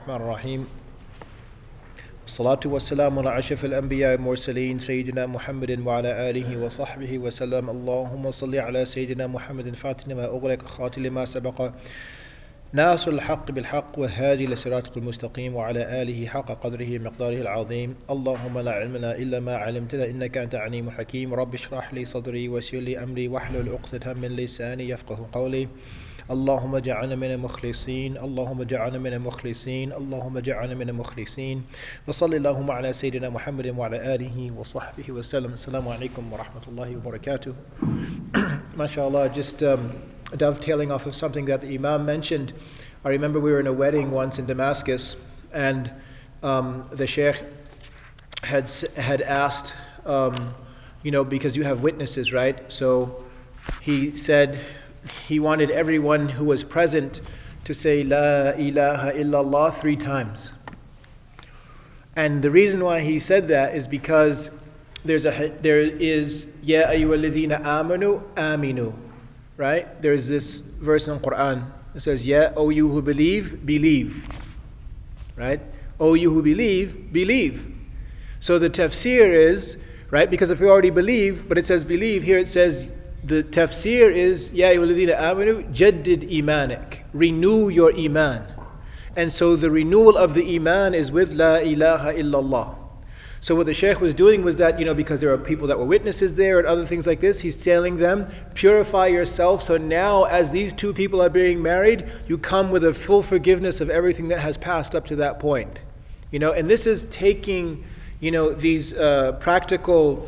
الرحمن الرحيم الصلاة والسلام على أشرف الأنبياء والمرسلين سيدنا محمد وعلى آله وصحبه وسلم. اللهم صل على سيدنا محمد فاتح لما أغلق خاتم لما سبق ناصر الحق بالحق والهادي لصراطك المستقيم وعلى آله حق قدره مقداره العظيم. اللهم لا علم لنا إلا ما علمتنا إنك أنت عليم حكيم. رب اشرح لي صدري ويسر لي أمري واحلل عقدة من لساني يفقه قولي. اللهم اجعلنا من المخلصين، اللهم اجعلنا من المخلصين، اللهم اجعلنا من المخلصين. وصلى اللهم على سيدنا محمد وعلى آله وصحبه وسلم. Assalamu alaikum wa rahmatullahi wa barakatuh. MashaAllah, just dovetailing off of something that the Imam mentioned. I remember we were in a wedding once in Damascus, and the Sheikh had asked, because you have witnesses, right? So he said he wanted everyone who was present to say La ilaha illallah 3 times. And the reason why he said that is because there is Ya ayyuhalladhina amanu aminu, right? There's this verse in the Quran. It says, Ya, O you who believe, believe. Right? O you who believe, believe. So the tafsir is, right, because if you already believe, but it says believe, here it says, the tafsir is, Ya ayyuhalladhina amanu, jaddid imanik. Renew your iman. And so the renewal of the iman is with La ilaha illallah. So what the Shaykh was doing was that, because there are people that were witnesses there and other things like this, he's telling them, purify yourself. So now as these 2 people are being married, you come with a full forgiveness of everything that has passed up to that point. And this is taking, these practical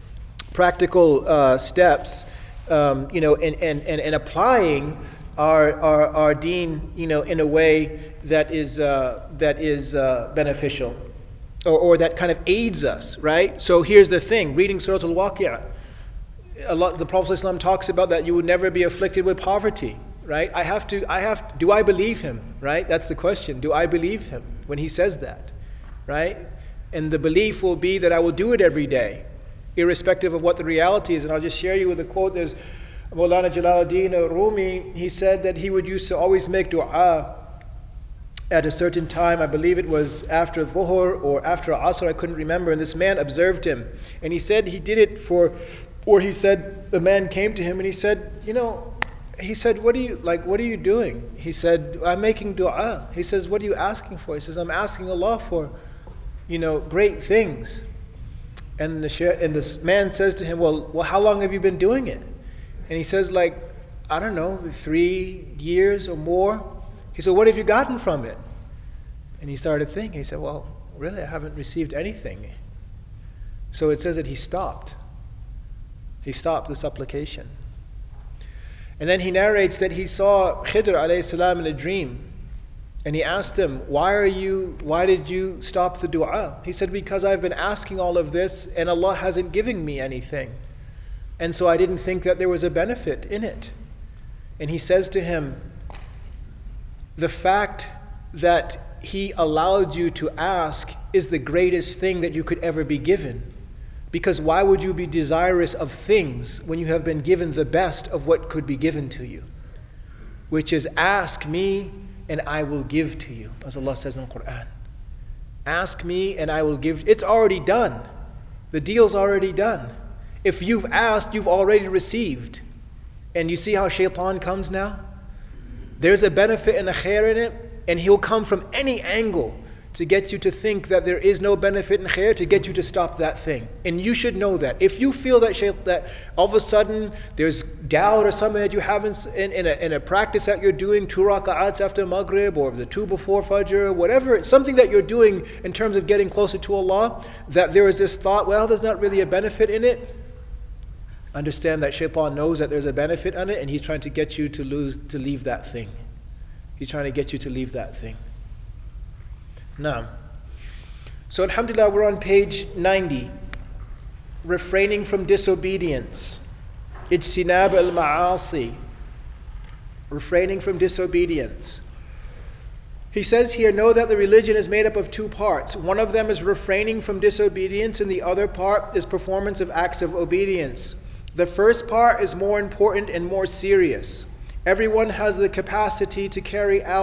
steps, and applying our deen, in a way that is beneficial, or that kind of aids us, right? So here's the thing: reading Surah Al-Waqi'ah, the Prophet ﷺ talks about that you would never be afflicted with poverty, right? Do I believe him, right? That's the question. Do I believe him when he says that, right? And the belief will be that I will do it every day, irrespective of what the reality is. And I'll just share you with a quote. There's Maulana Jalaluddin Rumi. He said that he would used to always make dua at a certain time. I believe it was after Dhuhr or after Asr, I couldn't remember. And this man observed him. And he said he did it the man came to him and he said, what are you doing? He said, I'm making dua. He says, what are you asking for? He says, I'm asking Allah for, great things. And this man says to him, well, how long have you been doing it? And he says, I don't know, 3 years or more. He said, what have you gotten from it? And he started thinking. He said, well, really, I haven't received anything. So it says that he stopped. He stopped the supplication. And then he narrates that he saw Khidr alayhi salam in a dream. And he asked him, why did you stop the dua? He said, because I've been asking all of this and Allah hasn't given me anything. And so I didn't think that there was a benefit in it. And he says to him, the fact that he allowed you to ask is the greatest thing that you could ever be given. Because why would you be desirous of things when you have been given the best of what could be given to you? Which is, ask me and I will give to you, as Allah says in the Quran. Ask me and I will give. It's already done. The deal's already done. If you've asked, you've already received. And you see how shaitan comes now? There's a benefit and a khair in it, and he'll come from any angle to get you to think that there is no benefit and khair, to get you to stop that thing. And you should know that. If you feel that all of a sudden there's doubt or something that you have in a practice that you're doing, 2 raka'ats after Maghrib or the 2 before Fajr, whatever, something that you're doing in terms of getting closer to Allah, that there is this thought, well, there's not really a benefit in it. Understand that shaitan knows that there's a benefit in it, and he's trying to get you to leave that thing. He's trying to get you to leave that thing. Now, so alhamdulillah, we're on page 90. Refraining from disobedience. Ijtinab al-ma'asi. Refraining from disobedience. He says here, know that the religion is made up of 2 parts. One of them is refraining from disobedience, and the other part is performance of acts of obedience. The first part is more important and more serious. Everyone has the capacity to carry out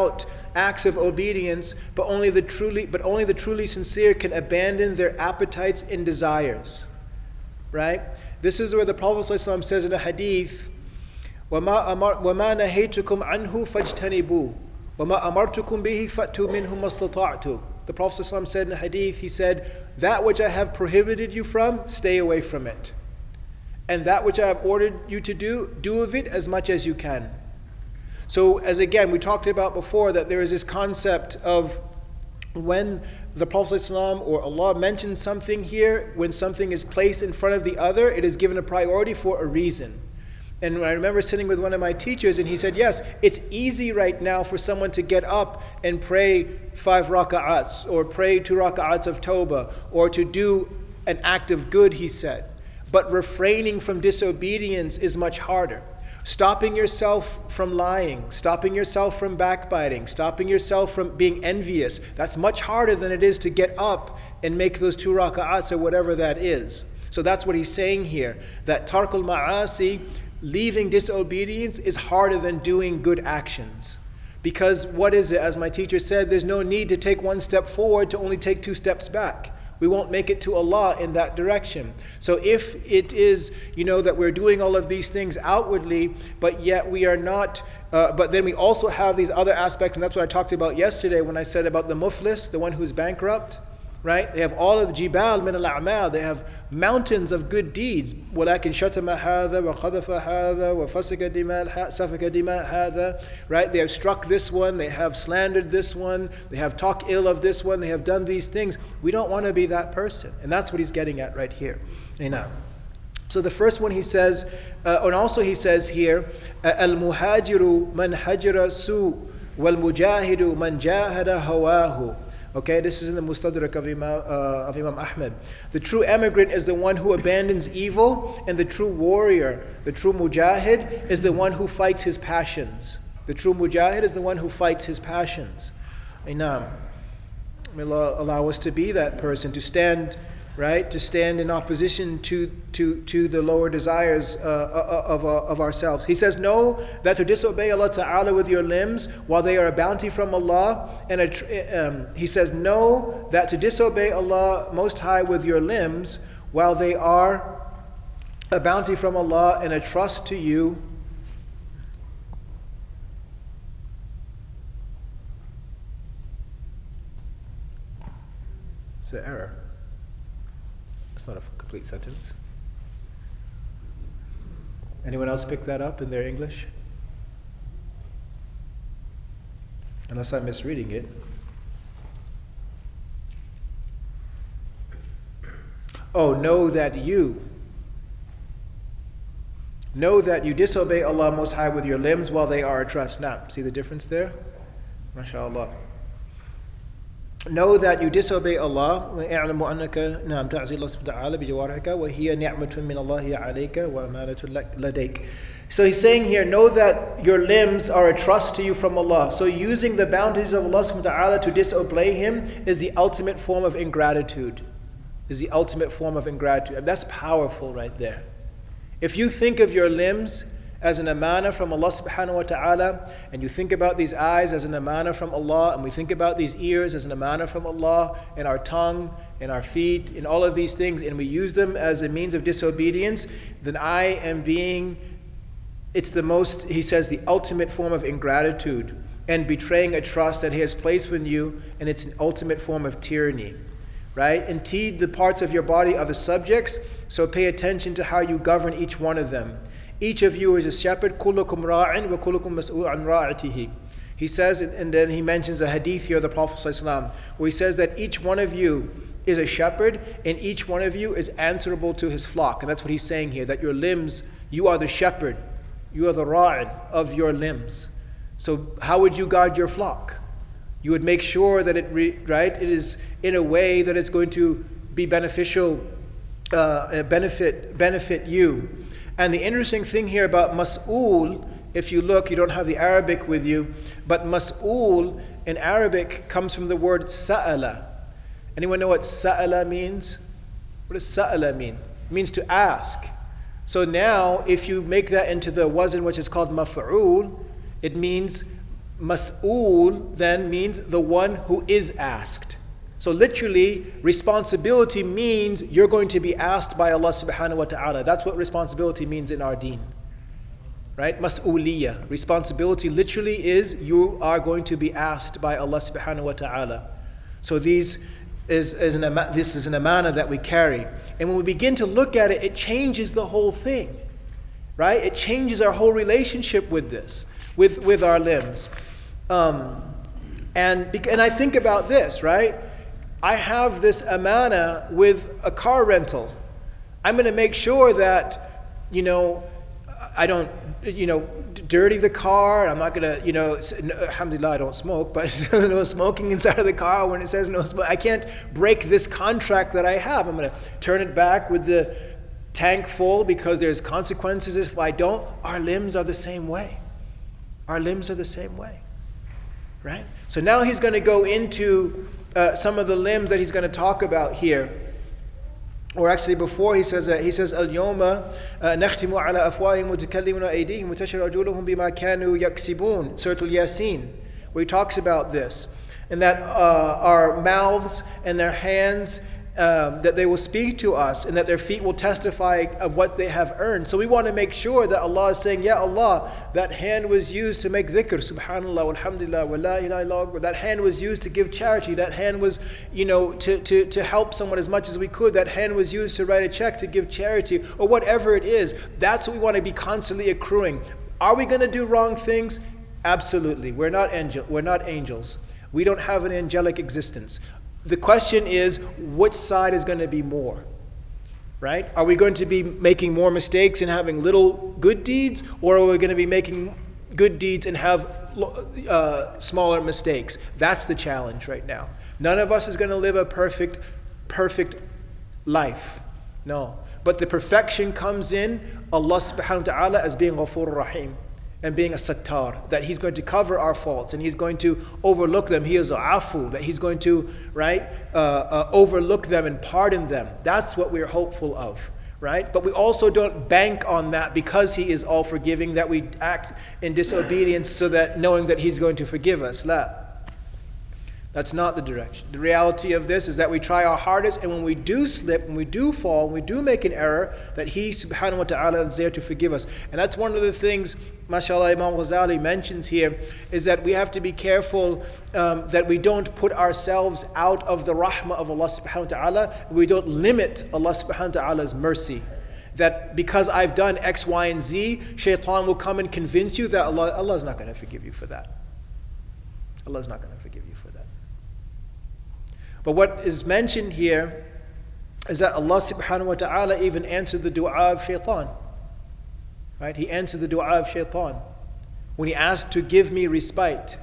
acts of obedience, but only the truly sincere can abandon their appetites and desires. Right? This is where the Prophet ﷺ says in a hadith, وَمَا نَهَيْتُكُمْ عَنْهُ فَاجْتَنِبُوهُ وَمَا أَمَرْتُكُمْ بِهِ فَأْتُوا مِنْهُ مَا اسْتَطَعْتُمْ. The Prophet ﷺ said in a hadith, he said, that which I have prohibited you from, stay away from it. And that which I have ordered you to do of it as much as you can. So as again, we talked about before that there is this concept of when the Prophet ﷺ or Allah mentions something here, when something is placed in front of the other, it is given a priority for a reason. And I remember sitting with one of my teachers and he said, yes, it's easy right now for someone to get up and pray 5 raka'ats or pray 2 raka'ats of tawbah or to do an act of good, he said. But refraining from disobedience is much harder. Stopping yourself from lying, stopping yourself from backbiting, stopping yourself from being envious, that's much harder than it is to get up and make those 2 raka'ats or whatever that is. So that's what he's saying here, that tarkul ma'asi, leaving disobedience, is harder than doing good actions. Because what is it? As my teacher said, there's no need to take 1 step forward to only take 2 steps back. We won't make it to Allah in that direction. So if it is, that we're doing all of these things outwardly, but yet we are not, but then we also have these other aspects, and that's what I talked about yesterday when I said about the muflis, the one who's bankrupt, right? They have all of jibal min al-a'mal, they have mountains of good deeds. وَلَكِنْ شَتَمَ هَذَا وَخَذَفَ هَذَا وَفَسَكَ دِمَاءَ هَذَا. Right? They have struck this one, they have slandered this one, they have talked ill of this one, they have done these things. We don't want to be that person. And that's what he's getting at right here. So the first one he says, and also he says here, الْمُهَاجِرُ مَنْ هَجَرَ سُوء وَالْمُجَاهِدُ مَنْ جَاهَدَ هَوَاهُ. Okay, this is in the Mustadrak of Imam Ahmed. The true emigrant is the one who abandons evil, and the true warrior, the true mujahid, is the one who fights his passions. The true mujahid is the one who fights his passions. May Allah allow us to be that person, to stand, right? To stand in opposition to the lower desires of ourselves. He says, know that to disobey Allah Ta'ala with your limbs while they are a bounty from Allah, and he says, know that to disobey Allah Most High with your limbs while they are a bounty from Allah and a trust to you. It's an error. It's not a complete sentence. Anyone else pick that up in their English? Unless I'm misreading it. Oh, know that you disobey Allah Most High with your limbs while they are a trust. Now, see the difference there? MashaAllah. Know that you disobey Allah. وَاعْلَمُ أَنَّكَ نعم تعصي الله سبحانه وتعالى بجوارحك وهي نعمة من الله عليك وأمانة لديك. So he's saying here, know that your limbs are a trust to you from Allah. So using the bounties of Allah subhanahu wa ta'ala to disobey Him is the ultimate form of ingratitude. And that's powerful right there. If you think of your limbs as an amana from Allah subhanahu wa ta'ala, and you think about these eyes as an amana from Allah, and we think about these ears as an amana from Allah, and our tongue, and our feet, and all of these things, and we use them as a means of disobedience, then it's the most, he says, the ultimate form of ingratitude, and betraying a trust that He has placed in you, and it's an ultimate form of tyranny. Right? Indeed, the parts of your body are the subjects, so pay attention to how you govern each one of them. Each of you is a shepherd. كُلُّكُمْ رَاعٍ وَكُلُّكُمْ مَسْئُولٌ عَنْ رَاعِتِهِ. He says, and then he mentions a hadith here of the Prophet ﷺ, where he says that each one of you is a shepherd, and each one of you is answerable to his flock. And that's what he's saying here, that your limbs, you are the shepherd, you are the ra'in of your limbs. So how would you guard your flock? You would make sure that it is in a way that it's going to be beneficial, benefit you. And the interesting thing here about mas'ul, if you look, you don't have the Arabic with you, but mas'ul in Arabic comes from the word sa'ala. Anyone know what sa'ala means? What does sa'ala mean? It means to ask. So now, if you make that into the wazn, which is called maf'ul, it means Mas'ul then means the one who is asked. So literally, responsibility means you're going to be asked by Allah subhanahu wa ta'ala. That's what responsibility means in our deen. Right? Mas'uliyah. Responsibility literally is you are going to be asked by Allah subhanahu wa ta'ala. So this is an amana that we carry. And when we begin to look at it, it changes the whole thing. Right? It changes our whole relationship with this, with our limbs. And I think about this, right? I have this amana with a car rental. I'm going to make sure that, I don't, dirty the car. I'm not going to, alhamdulillah, I don't smoke, but no smoking inside of the car when it says no smoke. I can't break this contract that I have. I'm going to turn it back with the tank full because there's consequences if I don't. Our limbs are the same way. Our limbs are the same way. Right? So now he's going to go into some of the limbs that he's going to talk about here. Or actually before he says اليوم نختم على أفواههم وتكلمنا أيديهم وتشهد أرجلهم بما كانوا يكسبون, Surah Al-Yasin, where he talks about this. And that our mouths and their hands, that they will speak to us, and that their feet will testify of what they have earned. So we want to make sure that Allah is saying, Ya Allah, that hand was used to make dhikr, subhanallah, walhamdulillah, wa la ilaha illallah. That hand was used to give charity. That hand was, to help someone as much as we could. That hand was used to write a check to give charity, or whatever it is. That's what we want to be constantly accruing. Are we going to do wrong things? Absolutely. We're not angels. We don't have an angelic existence. The question is, which side is going to be more? Right? Are we going to be making more mistakes and having little good deeds, or are we going to be making good deeds and have smaller mistakes? That's the challenge right now. None of us is going to live a perfect life. No. But the perfection comes in Allah subhanahu wa ta'ala as being Ghafur Rahim, and being a sattar, that He's going to cover our faults and He's going to overlook them. He is afu, that He's going to overlook them and pardon them. That's what we're hopeful of, right? But we also don't bank on that because He is all forgiving, that we act in disobedience so that knowing that He's going to forgive us. La. That's not the direction. The reality of this is that we try our hardest, and when we do slip, when we do fall, when we do make an error, that He subhanahu wa ta'ala is there to forgive us. And that's one of the things, mashallah, Imam Ghazali mentions here, is that we have to be careful that we don't put ourselves out of the rahmah of Allah subhanahu wa ta'ala. We don't limit Allah subhanahu wa ta'ala's mercy. That because I've done X, Y, and Z, shaitan will come and convince you that Allah is not going to forgive you for that. Allah is not going to forgive you for that. But what is mentioned here is that Allah subhanahu wa ta'ala even answered the dua of shaitan. Right? He answered the dua of shaitan when he asked to give me respite.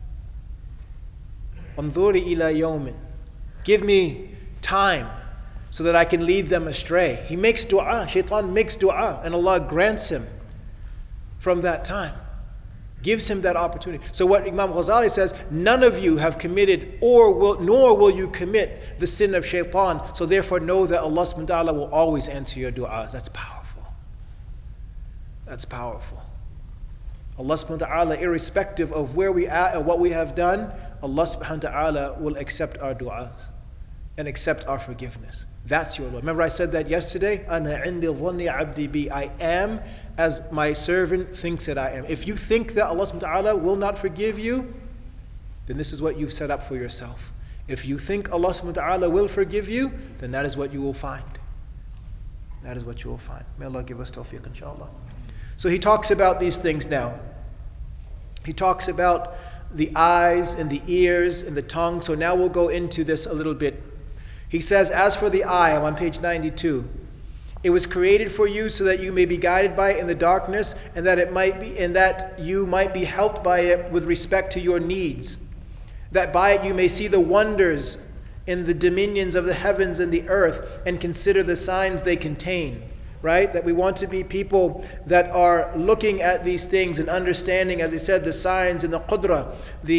Anzuri ila yawmin. Give me time so that I can lead them astray. He makes dua, shaitan makes dua, and Allah grants him from that time. Gives him that opportunity. So what Imam Ghazali says, none of you have committed nor will you commit the sin of shaitan. So therefore know that Allah subhanahu wa ta'ala will always answer your du'as. That's powerful. That's powerful. Allah subhanahu wa ta'ala, irrespective of where we are and what we have done, Allah subhanahu wa ta'ala will accept our du'as and accept our forgiveness. That's your Lord. Remember I said that yesterday? Ana indi dhanni abdi bi. I am as my servant thinks that I am. If you think that Allah subhanahu wa ta'ala will not forgive you, then this is what you've set up for yourself. If you think Allah subhanahu wa ta'ala will forgive you, then that is what you will find. That is what you will find. May Allah give us tawfiq, inshallah. So he talks about these things now. He talks about the eyes and the ears and the tongue. So now we'll go into this a little bit. He says, as for the eye, I'm on page 92. It was created for you so that you may be guided by it in the darkness, and that you might be helped by it with respect to your needs. That by it you may see the wonders in the dominions of the heavens and the earth, and consider the signs they contain. Right? That we want to be people that are looking at these things and understanding, as he said, the signs and the qudra,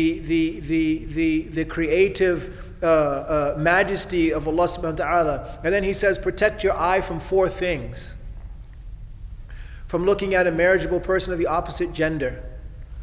the creative majesty of Allah subhanahu wa ta'ala. And then he says, protect your eye from 4 things. From looking at a marriageable person of the opposite gender,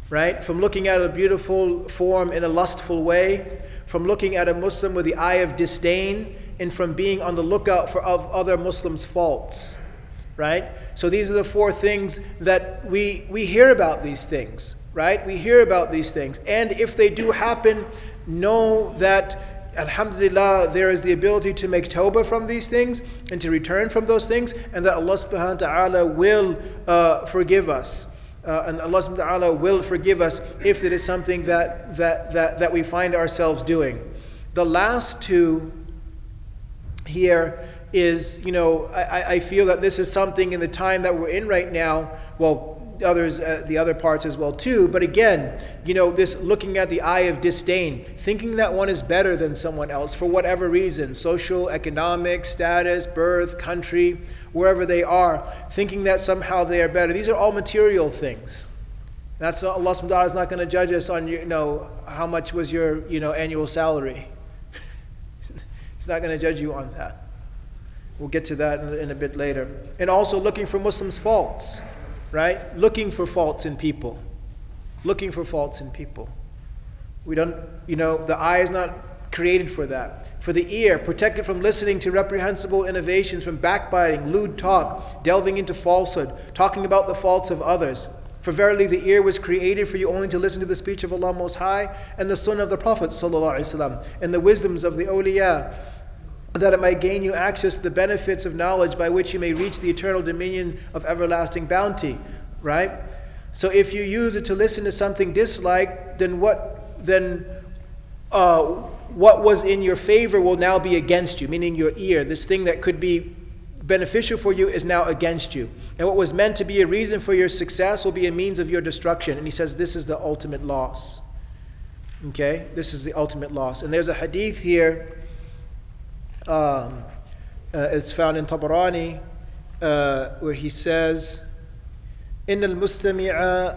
right? From looking at a beautiful form in a lustful way, from looking at a Muslim with the eye of disdain, and from being on the lookout for other Muslims' faults, right? So these are the four things that we hear about these things, right? We hear about these things. And if they do happen, know that, alhamdulillah, there is the ability to make tawbah from these things and to return from those things, and that Allah subhanahu wa ta'ala will forgive us. And Allah subhanahu wa ta'ala will forgive us if it is something that we find ourselves doing. The last two here is, I feel that this is something in the time that we're in right now, well, the other parts as well too, but again, this looking at the eye of disdain, thinking that one is better than someone else for whatever reason, social, economic, status, birth, country, wherever they are, thinking that somehow they are better. These are all material things. That's Allah subhanahu wa ta'ala is not going to judge us on how much was your annual salary. He's not going to judge you on that. We'll get to that in a bit later. And also looking for Muslims' faults, right? Looking for faults in people. Looking for faults in people. We don't, the eye is not created for that. For the ear, protected from listening to reprehensible innovations, from backbiting, lewd talk, delving into falsehood, talking about the faults of others. For verily the ear was created for you only to listen to the speech of Allah Most High and the Sunnah of the Prophet ﷺ, and the wisdoms of the awliya, that it might gain you access to the benefits of knowledge by which you may reach the eternal dominion of everlasting bounty, right? So if you use it to listen to something disliked, then what was in your favor will now be against you, meaning your ear. This thing that could be beneficial for you is now against you. And what was meant to be a reason for your success will be a means of your destruction. And he says this is the ultimate loss. Okay? This is the ultimate loss. And there's a hadith here, it's found in Tabarani, where he says, إن المستمع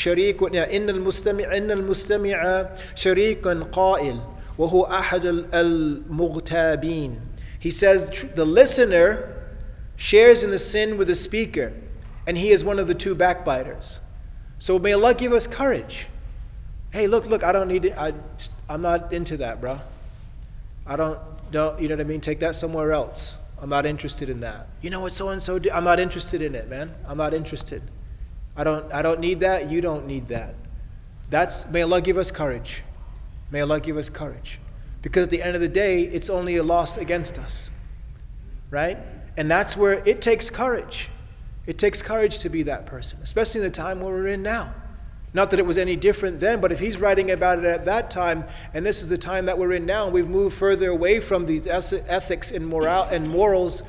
شريك قائل وهو أحد المغتابين. He says the listener shares in the sin with the speaker, and he is one of the two backbiters. So may Allah give us courage. Hey, look, I don't need it. I'm not into that, bro. I don't, you know what I mean? Take that somewhere else. I'm not interested in that. You know what so-and-so do? I'm not interested in it, man. I'm not interested. I don't need that. You don't need that. May Allah give us courage. May Allah give us courage. Because at the end of the day, it's only a loss against us. Right? And that's where it takes courage. It takes courage to be that person, especially in the time where we're in now. Not that it was any different then, but if he's writing about it at that time, and this is the time that we're in now, and we've moved further away from the ethics and morals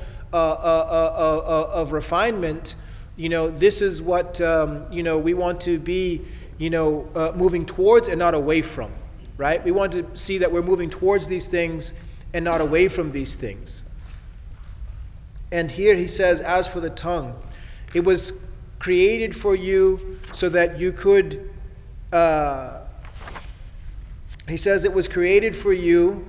of refinement, this is what we want to be, moving towards and not away from, right? We want to see that we're moving towards these things and not away from these things. And here he says, as for the tongue, it was created for you so that you could, he says it was created for you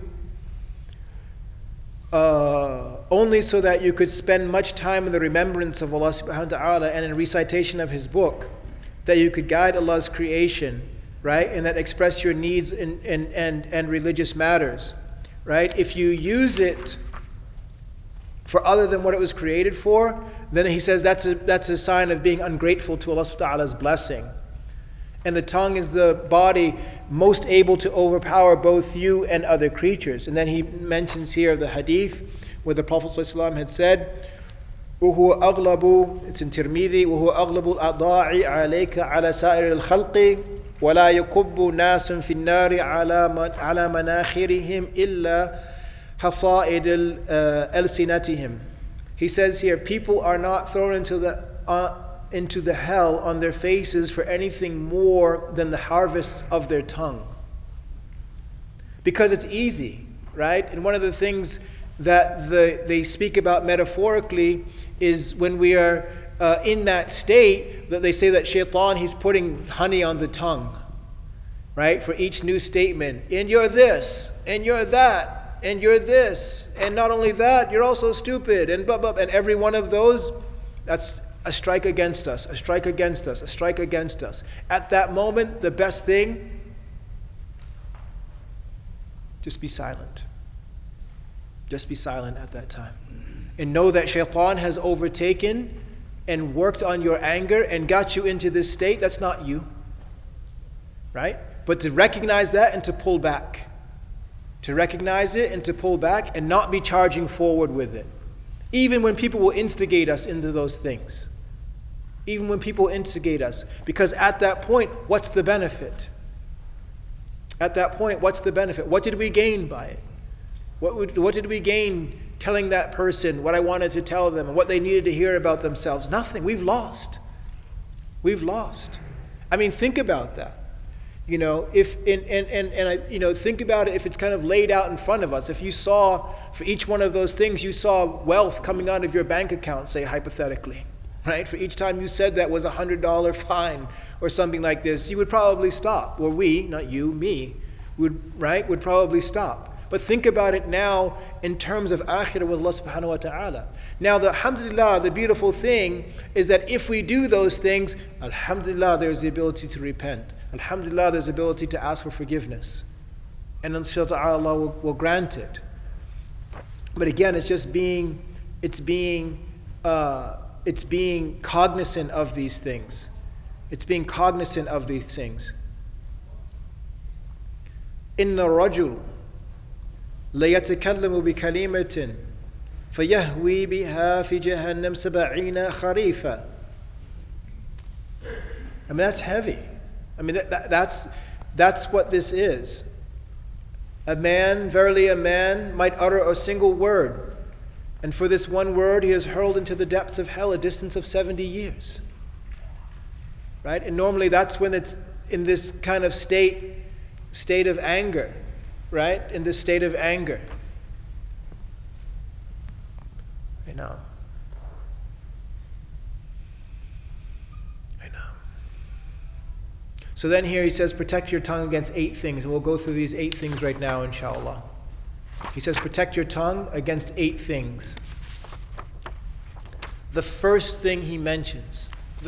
only so that you could spend much time in the remembrance of Allah subhanahu wa ta'ala and in recitation of His book, that you could guide Allah's creation, right? And that express your needs and religious matters, right? If you use it for other than what it was created for, then he says that's a sign of being ungrateful to Allah subhanahu wa ta'ala's blessing. And the tongue is the body most able to overpower both you and other creatures. And then he mentions here the hadith where the Prophet ﷺ had said, وَهُوَ أَغْلَبُ, it's in Tirmidhi, وَهُوَ أَغْلَبُ الْأَضَاعِ عَلَيْكَ عَلَى سَائِرِ الْخَلْقِ وَلَا يَكُبُّ نَاسٌ فِي النَّارِ عَلَى مَنَاخِرِهِمْ إِلَّا حَصَائِدِ أَلْسِنَتِهِمْ. He says here, people are not thrown into the hell on their faces for anything more than the harvests of their tongue. Because it's easy, right? And one of the things that they speak about metaphorically is when we are in that state, that they say that shaitan, he's putting honey on the tongue, right? For each new statement. And you're this, and you're that, and you're this, and not only that, you're also stupid, and blah, blah, and every one of those, that's a strike against us, a strike against us, a strike against us. At that moment, the best thing, just be silent. Just be silent at that time. And know that shaitan has overtaken and worked on your anger and got you into this state. That's not you. Right? But to recognize that and to pull back. To recognize it and to pull back and not be charging forward with it. Even when people will instigate us into those things. Even when people instigate us. Because at that point, what's the benefit? At that point, what's the benefit? What did we gain by it? What did we gain telling that person what I wanted to tell them and what they needed to hear about themselves? Nothing. We've lost. We've lost. I mean, think about that. You know, think about it if it's kind of laid out in front of us. If you saw, for each one of those things, you saw wealth coming out of your bank account, say hypothetically, right? For each time you said that was $100 fine or something like this, you would probably stop. Or we, not you, me, would probably stop. But think about it now in terms of akhirah with Allah subhanahu wa ta'ala. Now, alhamdulillah, the beautiful thing is that if we do those things, alhamdulillah, there's the ability to repent. Alhamdulillah, there's the ability to ask for forgiveness. And inshallah Allah will grant it. But again, it's being cognizant of these things. It's being cognizant of these things. Inna rajul لَيَتَكَلَّمُ بِكَلِمَةٍ فَيَهْوِي بِهَا فِي جَهَنَّمْ 70 خَرِيفًا. I mean, that's heavy. I mean, that's what this is. Verily a man might utter a single word, and for this one word he is hurled into the depths of hell, a distance of 70 years. Right? And normally that's when it's in this kind of state of anger. Right? In this state of anger. I know. So then here he says, protect your tongue against 8 things. And we'll go through these 8 things right now, inshallah. He says, protect your tongue against 8 things. The first thing he mentions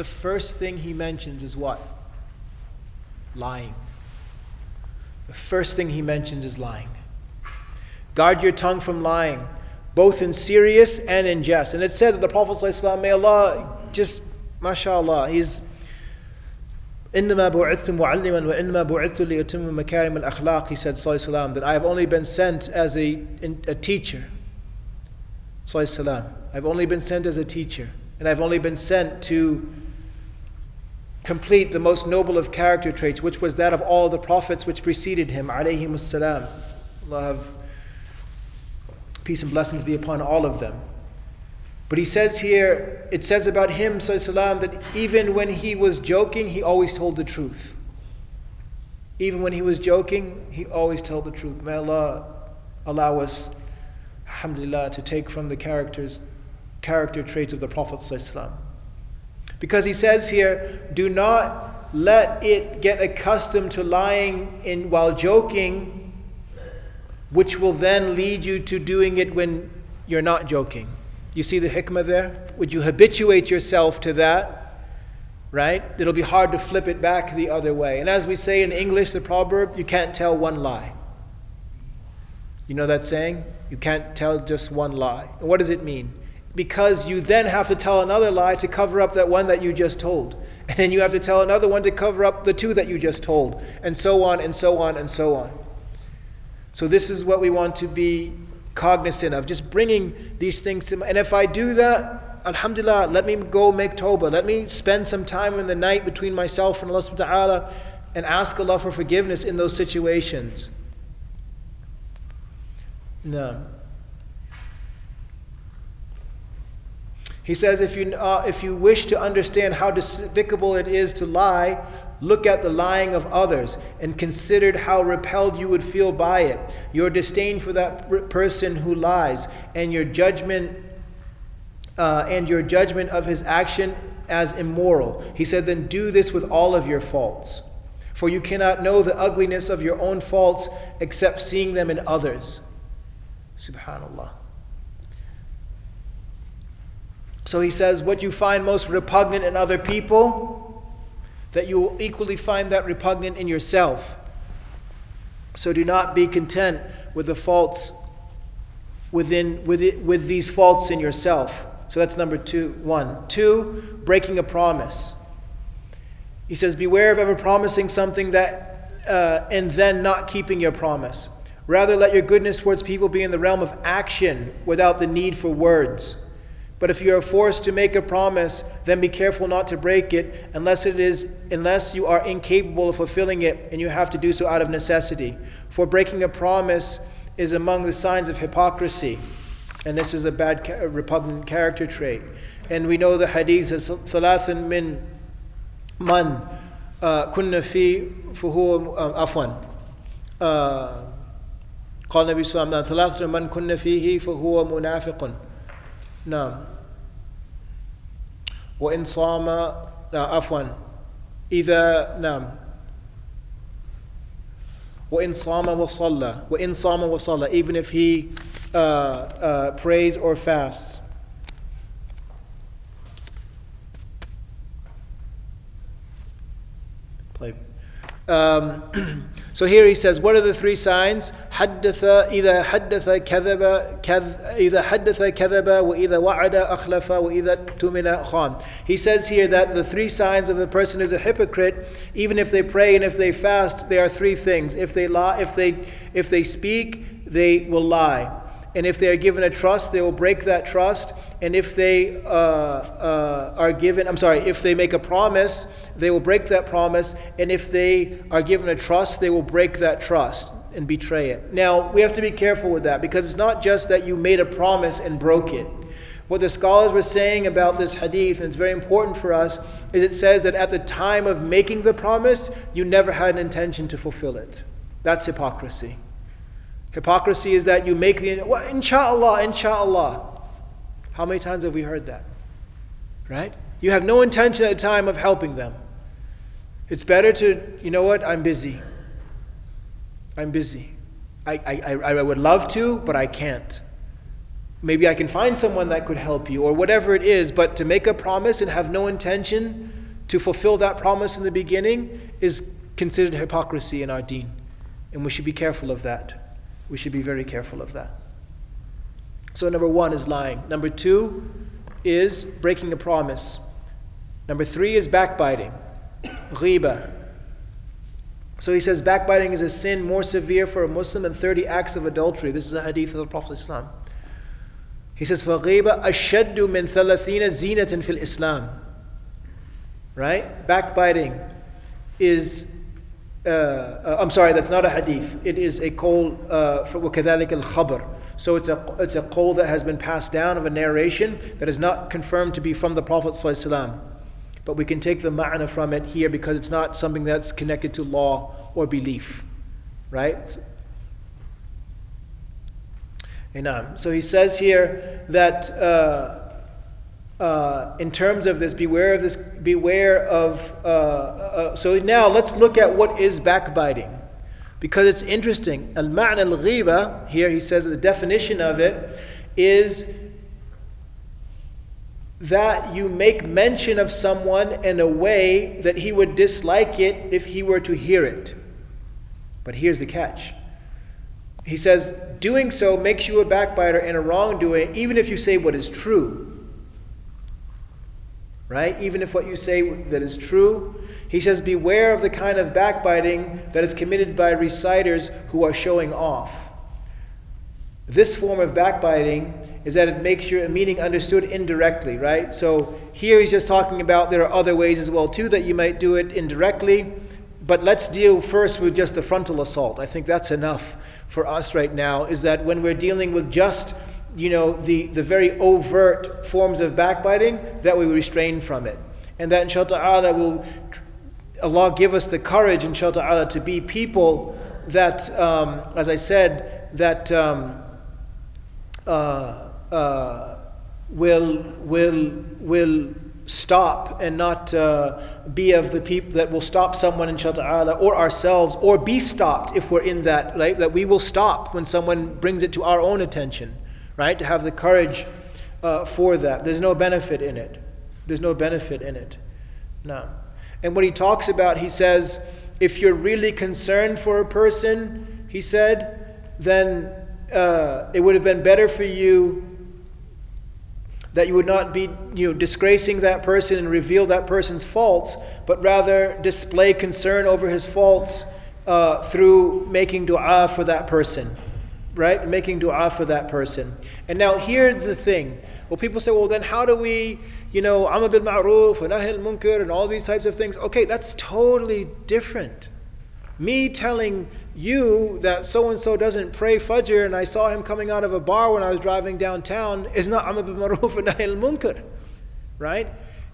is what? Lying. The first thing he mentions is lying. Guard your tongue from lying, both in serious and in jest. And it said that the Prophet ﷺ, may Allah just, mashallah, he's إِنَّمَا بُعِثْتُ مُعَلِّمًا وَإِنَّمَا بُعِثْتُ لِيُتِمِّمَ مَكَارِمَ الْأَخْلَاقِ. He said, ﷺ, that I have only been sent as a teacher. ﷺ, I've only been sent as a teacher. And I've only been sent to complete the most noble of character traits, which was that of all the prophets which preceded him, alayhimus salam. Allah have peace and blessings be upon all of them. But he says here, it says about him, sallallahu, that even when he was joking, he always told the truth. Even when he was joking, he always told the truth. May Allah allow us, alhamdulillah, to take from the character traits of the Prophet sallallahu. Because he says here, do not let it get accustomed to lying while joking, which will then lead you to doing it when you're not joking. You see the hikmah there? Would you habituate yourself to that? Right? It'll be hard to flip it back the other way. And as we say in English, the proverb, you can't tell one lie. You know that saying? You can't tell just one lie. And what does it mean? Because you then have to tell another lie to cover up that one that you just told. And then you have to tell another one to cover up the 2 that you just told. And so on, and so on, and so on. So this is what we want to be cognizant of. Just bringing these things to mind. And if I do that, alhamdulillah, let me go make tawbah. Let me spend some time in the night between myself and Allah subhanahu wa ta'ala and ask Allah for forgiveness in those situations. No. He says, if you wish to understand how despicable it is to lie, look at the lying of others and consider how repelled you would feel by it. Your disdain for that person who lies, and your judgment of his action as immoral. He said, then do this with all of your faults, for you cannot know the ugliness of your own faults except seeing them in others. Subhanallah. So he says, what you find most repugnant in other people, that you will equally find that repugnant in yourself. So do not be content with the faults with these faults in yourself. So that's number 1. 2, breaking a promise. He says, beware of ever promising something that and then not keeping your promise. Rather, let your goodness towards people be in the realm of action without the need for words. But if you are forced to make a promise, then be careful not to break it unless you are incapable of fulfilling it and you have to do so out of necessity. For breaking a promise is among the signs of hypocrisy. And this is a bad, repugnant character trait. And we know the hadith says, ثَلَاثٍ مِّن مَّن كُنَّ فِي فَهُوَ عَفْوًا قال النبي صلى الله عليه وسلم ثلاثة من كن فيه فهو منافق نعم وإن صام عفوا إذا نعم وإن صام وصلى even if he prays or fasts. Play. So here he says, what are the 3 signs? إذا حدث كذب وإذا وعد أخلف وإذا اؤتمن خان. He says here that the 3 signs of the person who's a hypocrite, even if they pray and if they fast, there are 3 things. If they lie, if they speak, they will lie. And if they are given a trust, they will break that trust. And if they if they make a promise, they will break that promise. And if they are given a trust, they will break that trust and betray it. Now, we have to be careful with that, because it's not just that you made a promise and broke it. What the scholars were saying about this hadith, and it's very important for us, is it says that at the time of making the promise, you never had an intention to fulfill it. That's hypocrisy. Hypocrisy is that you make inshallah. How many times have we heard that? Right? You have no intention at the time of helping them. It's better to, you know what, I'm busy. I would love to, but I can't. Maybe I can find someone that could help you, or whatever it is, but to make a promise and have no intention to fulfill that promise in the beginning is considered hypocrisy in our deen. And we should be careful of that. We should be very careful of that. So number 1 is lying. Number 2 is breaking a promise. Number 3 is backbiting. Ghiba. So he says backbiting is a sin more severe for a Muslim than 30 acts of adultery. This is a hadith of the Prophet ﷺ. He says, فَغِيبَ أَشَّدُّ مِنْ 30 زِينَةٍ فِي الْإِسْلَامِ. Right? Backbiting is that's not a hadith. It is a qawl, وَكَذَلِكَ الْخَبَرِ. So it's a qawl that has been passed down of a narration that is not confirmed to be from the Prophet ﷺ. But we can take the ma'na from it here because it's not something that's connected to law or belief. Right? So he says here that in terms of this, so now let's look at what is backbiting, because it's interesting. Al-ma'na al-ghiba, here he says that the definition of it is that you make mention of someone in a way that he would dislike it if he were to hear it. But here's the catch. He says, doing so makes you a backbiter and a wrongdoer, even if you say what is true. Right? Even if what you say that is true. He says, beware of the kind of backbiting that is committed by reciters who are showing off. This form of backbiting is that it makes your meaning understood indirectly, right? So here he's just talking about there are other ways as well too that you might do it indirectly. But let's deal first with just the frontal assault. I think that's enough for us right now, is that when we're dealing with just the very overt forms of backbiting, that we refrain from it. And that inshaAllah will Allah give us the courage inshaAllah to be people that, as I said, that will stop and not be of the people that will stop someone inshaAllah, or ourselves, or be stopped if we're in that, right? That we will stop when someone brings it to our own attention. Right? To have the courage for that. There's no benefit in it. There's no benefit in it. No. And what he talks about, he says, if you're really concerned for a person, he said, then it would have been better for you that you would not be disgracing that person and reveal that person's faults, but rather display concern over his faults through making dua for that person. Right? Making dua for that person. And now here's the thing. Well, people say, well, then how do we, amr bil ma'roof and nahy al munkar and all these types of things? Okay, that's totally different. Me telling you that so-and-so doesn't pray Fajr and I saw him coming out of a bar when I was driving downtown is not amr bil ma'roof and nahy al munkar. Right?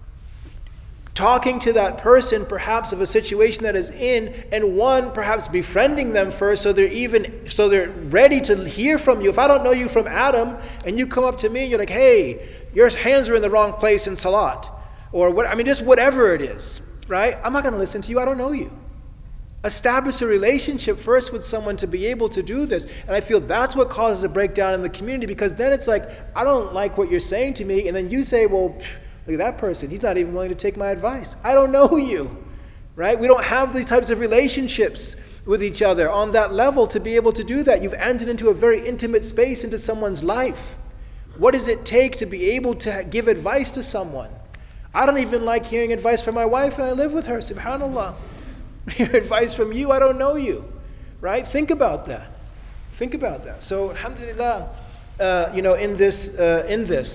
Talking to that person perhaps of a situation that is in, and one perhaps befriending them first so they're ready to hear from you. If I don't know you from Adam and you come up to me and you're like, hey, your hands are in the wrong place in salat, or just whatever it is, right? I'm not going to listen to you. I don't know you. Establish a relationship first with someone to be able to do this. And I feel that's what causes a breakdown in the community, because then it's like, I don't like what you're saying to me, and then you say, well, look at that person, he's not even willing to take my advice. I don't know you, right? We don't have these types of relationships with each other on that level to be able to do that. You've entered into a very intimate space into someone's life. What does it take to be able to give advice to someone? I don't even like hearing advice from my wife, and I live with her, subhanAllah. Hear advice from you, I don't know you, right? Think about that. Think about that. So, alhamdulillah, in this,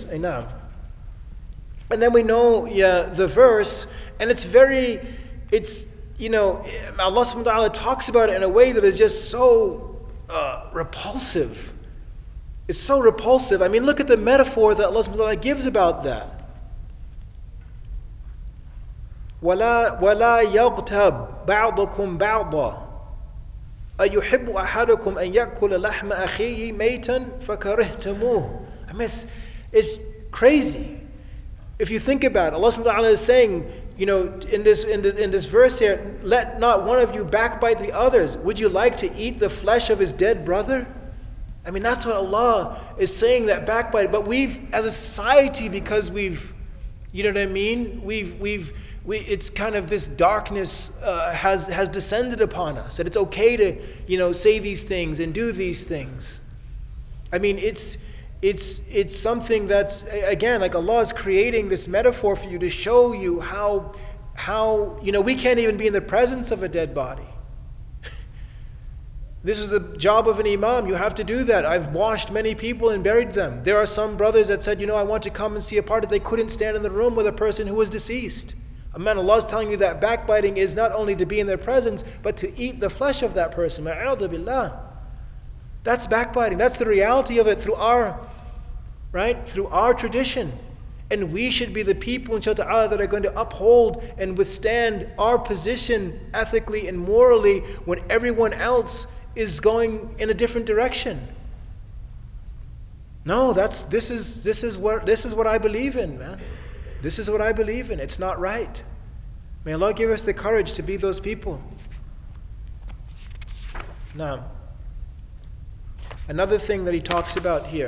and then we know the verse, and Allah subhanahu wa ta'ala talks about it in a way that is just so repulsive. It's so repulsive. I mean, look at the metaphor that Allah subhanahu wa ta'ala gives about that. وَلَا يَغْتَبْ بَعْضُكُمْ بَعْضًا أَيُحِبُّ أَحَدُكُمْ أَنْ يَأْكُلَ لَحْمَ أَخِيهِ مَيْتًا فَكَرِهْتُمُوهُ. I mean, it's crazy. If you think about it, Allah subhanahu wa ta'ala is saying, in this verse here, let not one of you backbite the others. Would you like to eat the flesh of his dead brother? I mean, that's what Allah is saying, that backbite. But we've, as a society, because we've, it's kind of this darkness has descended upon us, that it's okay to, say these things and do these things. I mean, it's something that's, again, like Allah is creating this metaphor for you to show you how we can't even be in the presence of a dead body. This is the job of an imam. You have to do that. I've washed many people and buried them. There are some brothers that said, I want to come and see a part of. They couldn't stand in the room with a person who was deceased. Man, Allah is telling you that backbiting is not only to be in their presence, but to eat the flesh of that person. Ma'a'udhu billah. That's backbiting. That's the reality of it through our tradition. And we should be the people, inshaAllah, that are going to uphold and withstand our position ethically and morally when everyone else is going in a different direction. No, this is what I believe in, man. This is what I believe in. It's not right. May Allah give us the courage to be those people. Now, another thing that he talks about here.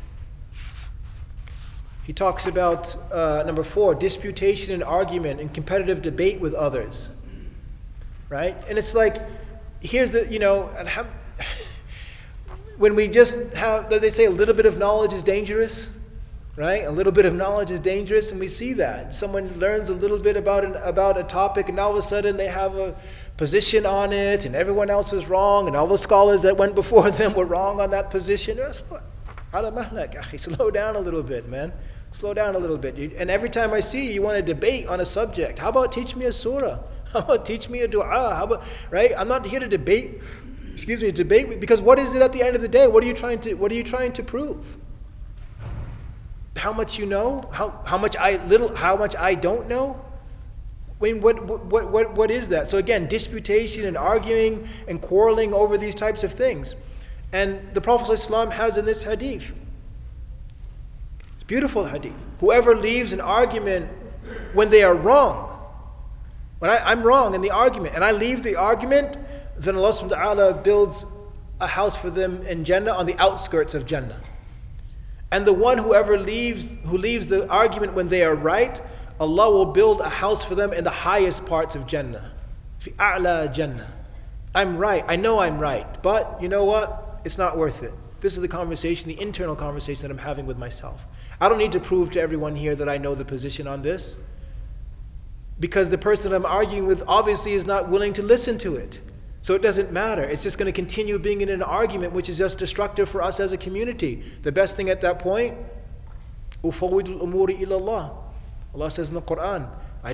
He talks about, number 4, disputation and argument and competitive debate with others. Right? And it's like, here's the, when we just have, they say a little bit of knowledge is dangerous. Right? A little bit of knowledge is dangerous, and we see that. Someone learns a little bit about a topic, and all of a sudden they have a position on it, and everyone else was wrong, and all the scholars that went before them were wrong on that position. Slow down a little bit, man. Slow down a little bit. And every time I see you want to debate on a subject. How about teach me a surah? How about teach me a dua? Right? I'm not here to debate. Because what is it at the end of the day? What are you trying to prove? How much you know? How much I don't know? I mean, what is that? So again, disputation and arguing and quarreling over these types of things. And the Prophet ﷺ has in this hadith, it's a beautiful hadith, whoever leaves an argument when they are wrong, when I'm wrong in the argument and I leave the argument, then Allah subhanahu wa ta'ala builds a house for them in Jannah on the outskirts of Jannah. And the one who leaves the argument when they are right, Allah will build a house for them in the highest parts of Jannah. Fi a'la Jannah. I'm right. I know I'm right. But you know what? It's not worth it. This is the conversation, the internal conversation that I'm having with myself. I don't need to prove to everyone here that I know the position on this, because the person I'm arguing with obviously is not willing to listen to it. So it doesn't matter. It's just going to continue being in an argument which is just destructive for us as a community. The best thing at that point, أُفَوِّضُ الْأُمُورِ إِلَى اللَّهِ. Allah says in the Quran,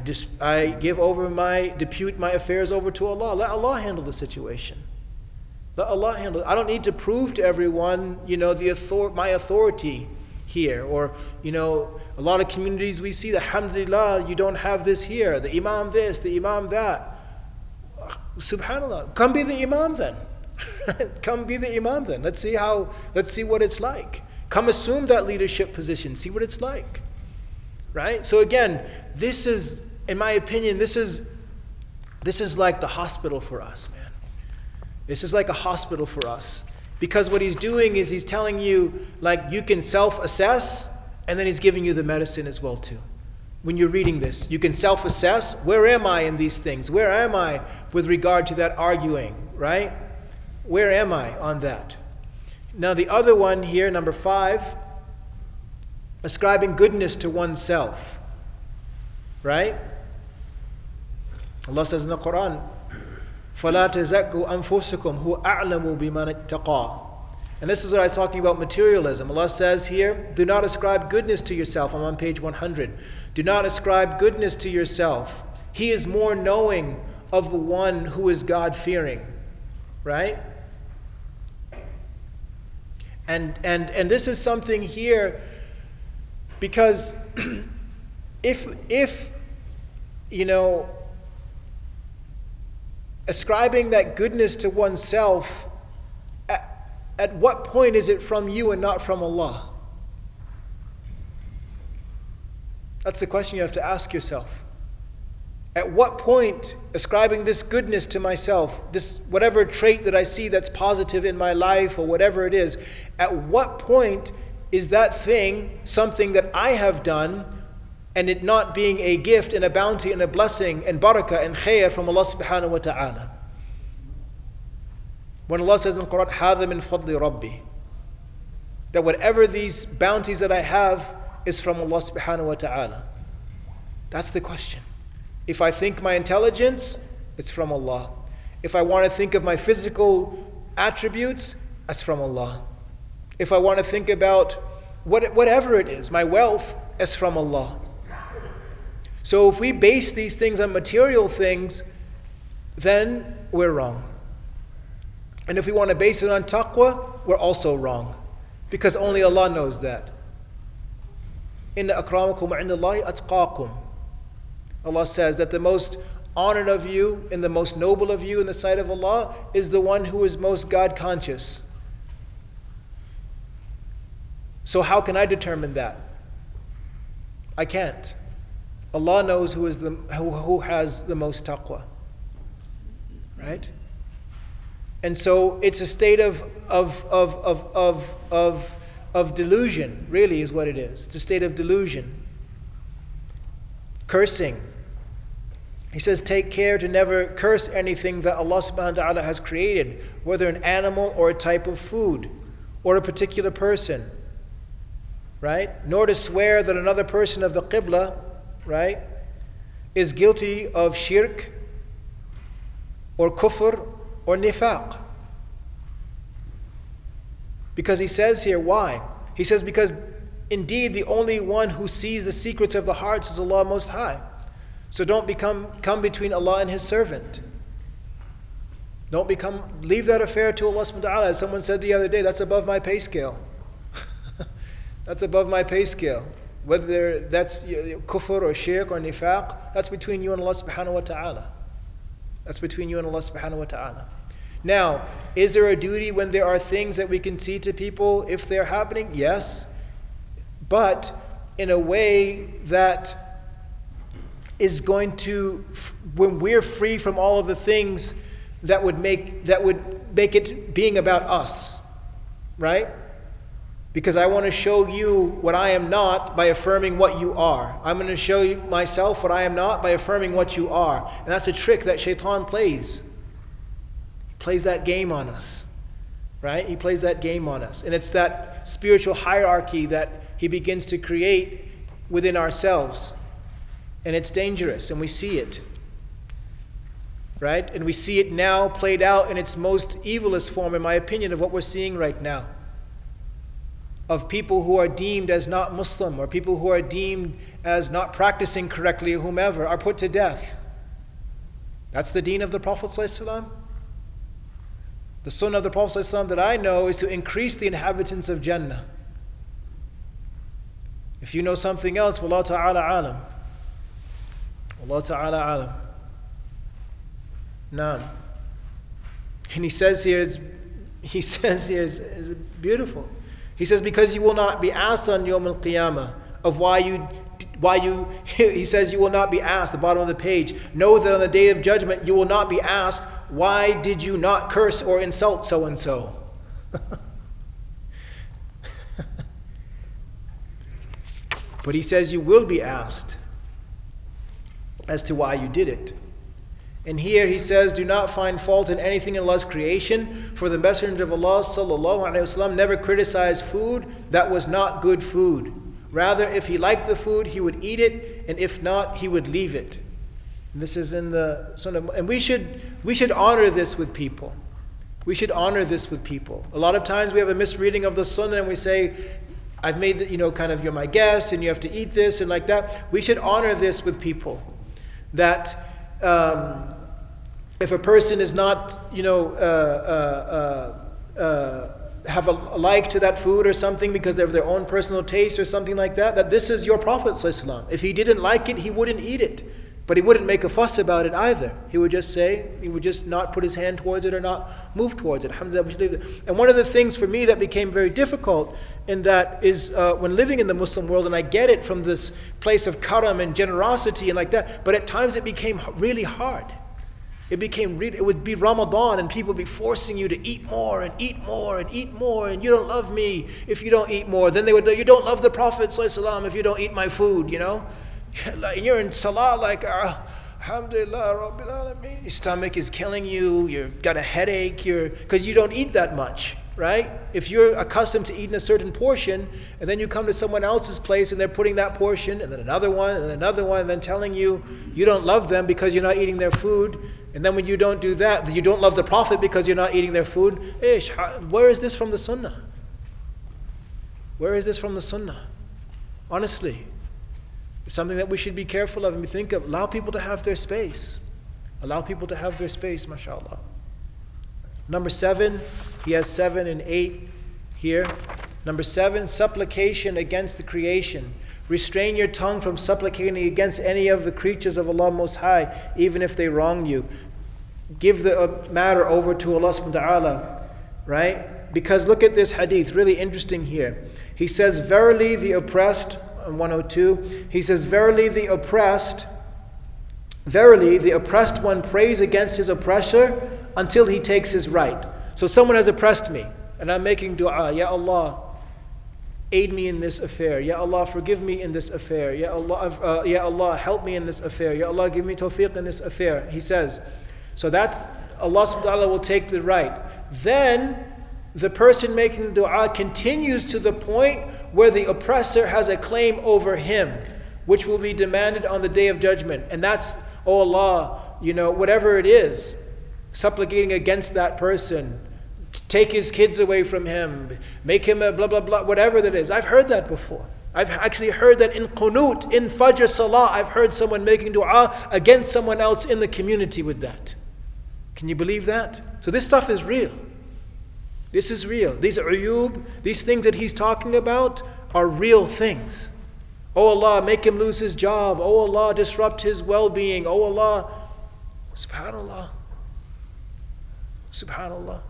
I depute my affairs over to Allah. Let Allah handle the situation. Let Allah handle it. I don't need to prove to everyone, my authority here. Or, a lot of communities we see, alhamdulillah, you don't have this here. The Imam this, the Imam that. Subhanallah. Come be the Imam then. Come be the Imam then. Let's see what it's like. Come assume that leadership position. See what it's like. Right? So again, this is, in my opinion, this is like the hospital for us, man. This is like a hospital for us. Because what he's doing is he's telling you, like, you can self-assess, and then he's giving you the medicine as well too. When you're reading this, you can self-assess, where am I in these things? Where am I with regard to that arguing, right? Where am I on that? Now the other one here, number 5, ascribing goodness to oneself, right? Allah says in the Quran, فَلَا تَزَكُّوا أَنفُسَكُمْ هُوَ أَعْلَمُ بِمَنِ اتَّقَى. And this is what I'm talking about materialism. Allah says here, do not ascribe goodness to yourself. I'm on page 100. Do not ascribe goodness to yourself. He is more knowing of the one who is God-fearing. Right? And this is something here, because if ascribing that goodness to oneself, at what point is it from you and not from Allah? That's the question you have to ask yourself. At what point, ascribing this goodness to myself, this whatever trait that I see that's positive in my life or whatever it is, at what point is that thing something that I have done, and it not being a gift and a bounty and a blessing and barakah and khair from Allah subhanahu wa ta'ala? When Allah says in the Quran, هَذَا مِن فَضْلِ رَبِّي, that whatever these bounties that I have is from Allah subhanahu wa ta'ala. That's the question. If I think my intelligence, it's from Allah. If I want to think of my physical attributes, that's from Allah. If I want to think about whatever it is, my wealth, it's from Allah. So if we base these things on material things, then we're wrong. And if we want to base it on taqwa, we're also wrong. Because only Allah knows that. Inna akramakum indallahi atqakum. Allah says that the most honored of you and the most noble of you in the sight of Allah is the one who is most God conscious. So how can I determine that? I can't. Allah knows who has the most taqwa. Right? And so it's a state of delusion, really is what it is. It's a state of delusion. Cursing. He says, take care to never curse anything that Allah subhanahu wa ta'ala has created, whether an animal or a type of food, or a particular person. Right? Nor to swear that another person of the Qibla, right, is guilty of shirk, or kufr, or nifaq. Because he says here, why? He says, because indeed the only one who sees the secrets of the hearts is Allah Most High. So don't come between Allah and His servant. Leave that affair to Allah subhanahu wa ta'ala. As someone said the other day, that's above my pay scale. That's above my pay scale. Whether that's kufr or shirk or nifaq, that's between you and Allah subhanahu wa ta'ala. That's between you and Allah subhanahu wa ta'ala. Now, is there a duty when there are things that we can see to people if they're happening? Yes. But in a way that is going to, when we're free from all of the things that would make it being about us, right? Because I want to show you what I am not by affirming what you are. I'm going to show you myself what I am not by affirming what you are. And that's a trick that shaitan plays. He plays that game on us. Right? He plays that game on us. And it's that spiritual hierarchy that he begins to create within ourselves. And it's dangerous, and we see it. Right? And we see it now played out in its most evilest form, in my opinion, of what we're seeing right now. Of people who are deemed as not Muslim, or people who are deemed as not practicing correctly, or whomever, are put to death. That's the deen of the Prophet ﷺ. The sunnah of the Prophet ﷺ that I know is to increase the inhabitants of Jannah. If you know something else, Wallahu ta'ala alam. Wallahu ta'ala alam. Naam. And he says here is beautiful. He says, because you will not be asked on Yawm al-Qiyamah of why you, he says you will not be asked, the bottom of the page, know that on the day of judgment you will not be asked, why did you not curse or insult so-and-so? But he says you will be asked as to why you did it. And here he says, do not find fault in anything in Allah's creation, for the Messenger of Allah sallallahu alaihi wasallam never criticized food that was not good food. Rather, if he liked the food, he would eat it, and if not, he would leave it. And this is in the Sunnah. And we should honor this with people. We should honor this with people. A lot of times we have a misreading of the Sunnah and we say, I've made the, you're my guest and you have to eat this and like that. We should honor this with people. That if a person is not, have a like to that food or something because of their own personal taste or something like that, that this is your Prophet ﷺ. If he didn't like it, he wouldn't eat it. But he wouldn't make a fuss about it either. He would just not put his hand towards it or not move towards it. Alhamdulillah, we should leave it. And one of the things for me that became very difficult in that is when living in the Muslim world, and I get it from this place of karam and generosity and like that, but at times it became really hard. It would be Ramadan and people would be forcing you to eat more and eat more and eat more, and you don't love me if you don't eat more. Then they would, you don't love the Prophet ﷺ if you don't eat my food, And you're in salah like, alhamdulillah, rabbil alameen. Your stomach is killing you, you've got a headache, because you don't eat that much, right? If you're accustomed to eating a certain portion, and then you come to someone else's place and they're putting that portion, and then another one, and another one, and then telling you you don't love them because you're not eating their food, and then when you don't do that, you don't love the Prophet because you're not eating their food. Where is this from the Sunnah? Where is this from the Sunnah? Honestly. It's something that we should be careful of and think of. Allow people to have their space. Allow people to have their space, mashallah. Number 7, he has 7 and 8 here. Number 7, supplication against the creation. Restrain your tongue from supplicating against any of the creatures of Allah Most High, even if they wrong you. Give the matter over to Allah subhanahu wa ta'ala, right? Because look at this hadith, really interesting here. He says, verily the oppressed, 102, he says, verily the oppressed one prays against his oppressor until he takes his right. So someone has oppressed me, and I'm making dua, Ya Allah, aid me in this affair. Ya Allah, forgive me in this affair. Ya Allah, help me in this affair. Ya Allah, give me tawfiq in this affair. He says, so that's, Allah subhanahu wa ta'ala will take the right. Then the person making the dua continues to the point where the oppressor has a claim over him, which will be demanded on the day of judgment. And that's, oh Allah, whatever it is, supplicating against that person, take his kids away from him, make him a blah blah blah, whatever that is. I've heard that before. I've actually heard that in qunut, in Fajr Salah, I've heard someone making dua against someone else in the community with that. Can you believe that? So this stuff is real. This is real. These uyub, these things that he's talking about are real things. Oh Allah, make him lose his job. Oh Allah, disrupt his well-being. Oh Allah, subhanallah. Subhanallah.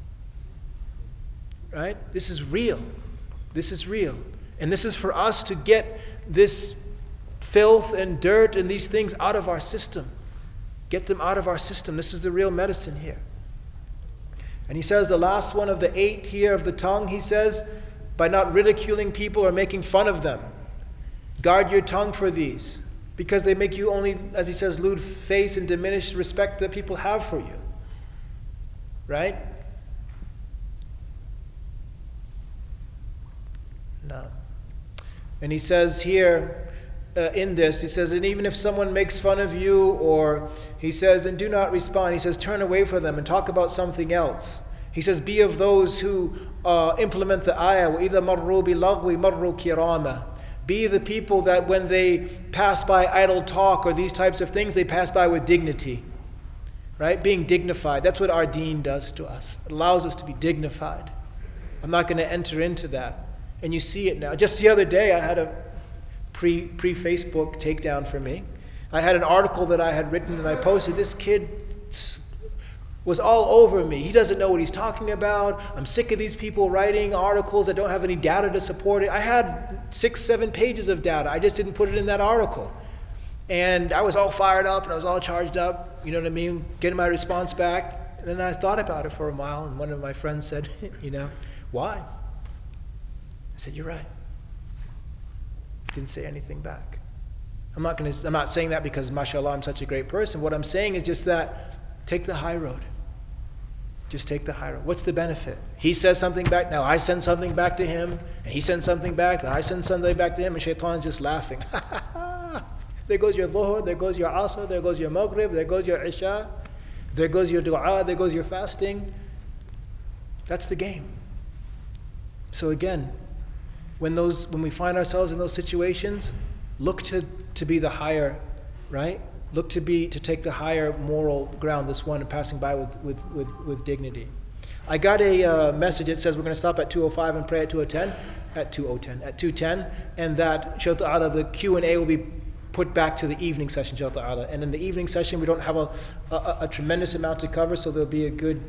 Right? This is real. This is real. And this is for us to get this filth and dirt and these things out of our system. Get them out of our system. This is the real medicine here. And he says the last one of the 8 here of the tongue, he says, by not ridiculing people or making fun of them. Guard your tongue for these, because they make you only, as he says, lewd face and diminish respect that people have for you. Right? No. And he says here, in this, he says, and even if someone makes fun of you, or he says, and do not respond, he says, turn away from them and talk about something else. He says, be of those who implement the ayah, وَإِذَا مَرُّوا بِاللَّغْوِ مَرُّوا كِرَامًا. Be the people that when they pass by idle talk or these types of things, they pass by with dignity. Right? Being dignified. That's what our deen does to us. It allows us to be dignified. I'm not going to enter into that. And you see it now. Just the other day, I had a pre-Facebook takedown for me. I had an article that I had written and I posted. This kid was all over me. He doesn't know what he's talking about. I'm sick of these people writing articles that don't have any data to support it. I had 6-7 pages of data. I just didn't put it in that article. And I was all fired up and I was all charged up, you know what I mean, getting my response back. And then I thought about it for a while, and one of my friends said, why? I said, you're right. Didn't say anything back. I'm not saying that because, mashallah, I'm such a great person. What I'm saying is just that, take the high road. Just take the high road. What's the benefit? He says something back, now I send something back to him, and he sends something back, and I send something back to him, and shaitan's just laughing. There goes your dhuhr, there goes your asr, there goes your maghrib, there goes your isha, there goes your dua, there goes your fasting. That's the game. So again, when we find ourselves in those situations, look to be the higher, right? Look to take the higher moral ground, this one, and passing by with dignity. I got a message. It says we're going to stop at 2:05 and pray at 2:10, at 2:10, and that inshallah ta'ala the Q&A will be put back to the evening session, inshallah ta'ala. And in the evening session, we don't have a tremendous amount to cover, so there'll be a good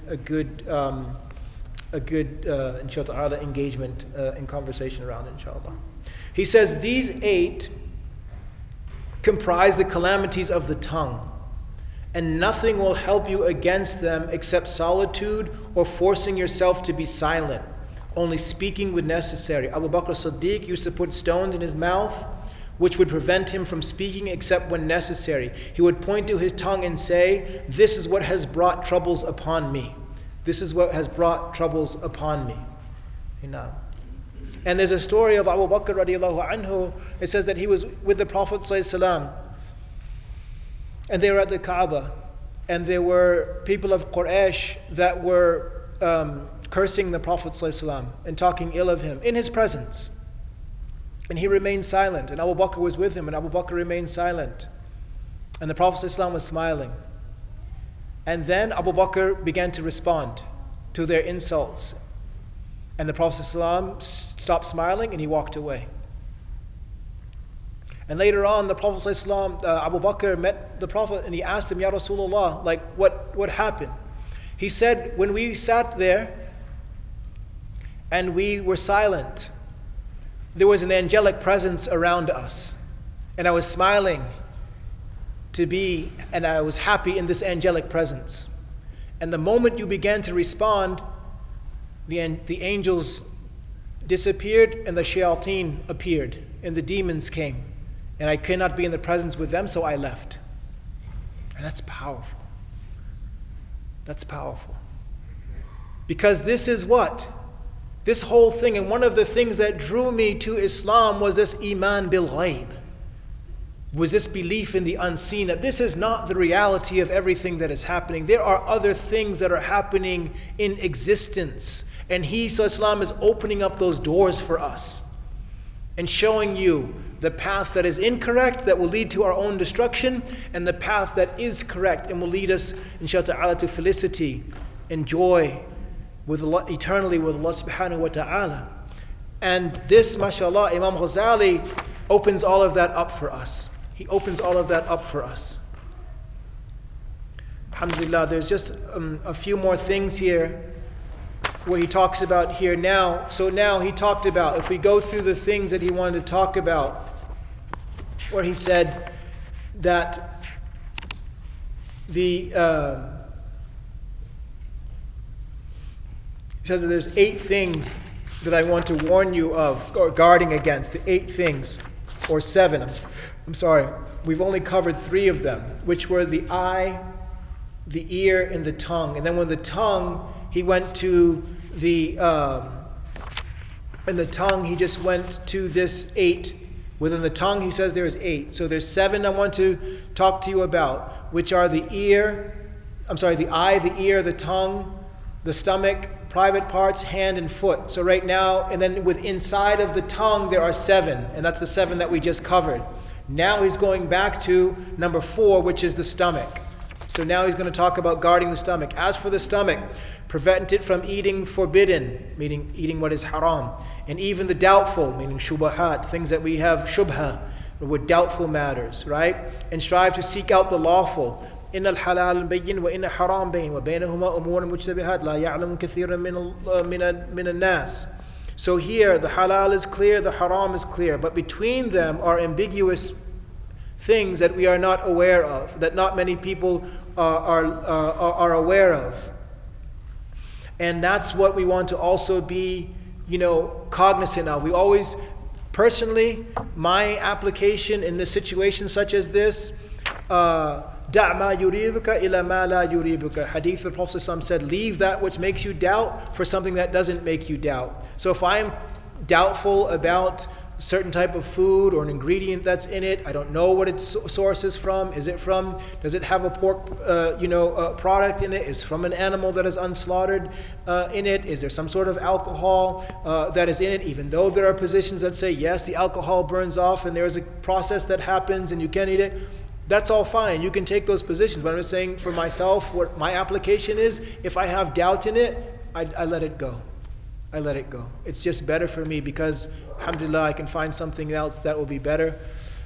inshallah ta'ala engagement and conversation around it, inshallah. He says these 8 comprise the calamities of the tongue, and nothing will help you against them except solitude or forcing yourself to be silent, only speaking when necessary. Abu Bakr as-Siddiq used to put stones in his mouth which would prevent him from speaking except when necessary. He would point to his tongue and say, this is what has brought troubles upon me. This is what has brought troubles upon me. And there's a story of Abu Bakr radiallahu anhu. It says that he was with the Prophet ﷺ, and they were at the Kaaba, and there were people of Quraysh that were cursing the Prophet ﷺ and talking ill of him in his presence. And he remained silent, and Abu Bakr was with him, and Abu Bakr remained silent. And the Prophet ﷺ was smiling. And then Abu Bakr began to respond to their insults. And the Prophet ﷺ stopped smiling and he walked away. And later on, the Prophet ﷺ, Abu Bakr met the Prophet and he asked him, Ya Rasulullah, like what happened? He said, when we sat there and we were silent, there was an angelic presence around us. And I was smiling and I was happy in this angelic presence. And the moment you began to respond, the angels disappeared and the shayateen appeared and the demons came. And I could not be in the presence with them, so I left. And that's powerful. That's powerful. Because this is what? This whole thing, and one of the things that drew me to Islam was this iman bil ghaib. Was this belief in the unseen, that this is not the reality of everything that is happening. There are other things that are happening in existence. And He, Islam, is opening up those doors for us and showing you the path that is incorrect, that will lead to our own destruction, and the path that is correct and will lead us, inshallah ta'ala, to felicity and joy with Allah, eternally with Allah subhanahu wa ta'ala. And this, mashallah, Imam Ghazali opens all of that up for us. He opens all of that up for us. Alhamdulillah, there's just a few more things here where he talks about here now. So now he talked about, if we go through the things that he wanted to talk about, where he said that he says that there's 8 things that I want to warn you of, or guarding against, the 8 things, or 7. I'm sorry, we've only covered 3 of them, which were the eye, the ear, and the tongue. And then when the tongue, he went to the, in the tongue, he just went to this 8. Within the tongue, he says there's 8. So there's 7 I want to talk to you about, which are the eye, the ear, the tongue, the stomach, private parts, hand and foot. So right now, and then with inside of the tongue, there are 7, and that's the 7 that we just covered. Now he's going back to number 4, which is the stomach. So now he's going to talk about guarding the stomach. As for the stomach, prevent it from eating forbidden, meaning eating what is haram, and even the doubtful, meaning shubahat, things that we have shubha, with doubtful matters, right? And strive to seek out the lawful. إن الحلال بين وإن حرام بين وبينهما أمور مشتبهات لا يعلم كثير من الناس. So here the halal is clear, the haram is clear, but between them are ambiguous things that we are not aware of, that not many people are aware of. And that's what we want to also be, cognizant of. We always, personally, my application in a situation such as this, دع ما يريبك إلى ما لا يريبك. Hadith, the Prophet ﷺ said, leave that which makes you doubt for something that doesn't make you doubt. So if I'm doubtful about a certain type of food or an ingredient that's in it, I don't know what its source is from. Does it have a pork product in it? Is it from an animal that is unslaughtered in it? Is there some sort of alcohol that is in it? Even though there are positions that say, yes, the alcohol burns off and there's a process that happens and you can't eat it. That's all fine. You can take those positions. But I'm just saying for myself, what my application is, if I have doubt in it, I let it go. I let it go. It's just better for me because, alhamdulillah, I can find something else that will be better.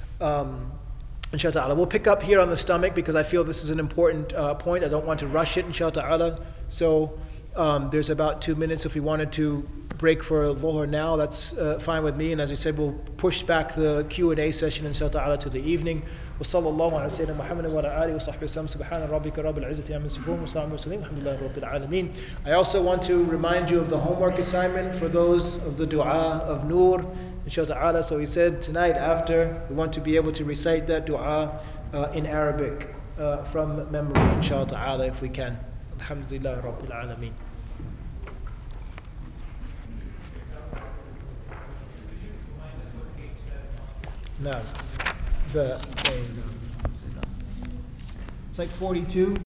Inshallah. We'll pick up here on the stomach because I feel this is an important point. I don't want to rush it, inshallah. So there's about 2 minutes. If we wanted to break for Dhuhr now, that's fine with me. And as I said, we'll push back the Q&A session, inshallah, to the evening. وصلى الله على سيدنا محمد وعلى آله وصحبه وسلم سبحان ربك رب العزة عما يصفون وسلام على المرسلين والحمد لله رب العالمين. I also want to remind you of the homework assignment for those of the dua of Noor, inshallah. So he said tonight after, we want to be able to recite that dua in Arabic from memory, inshallah, if we can. Alhamdulillah Rabbil Alameen. No. It's like 42.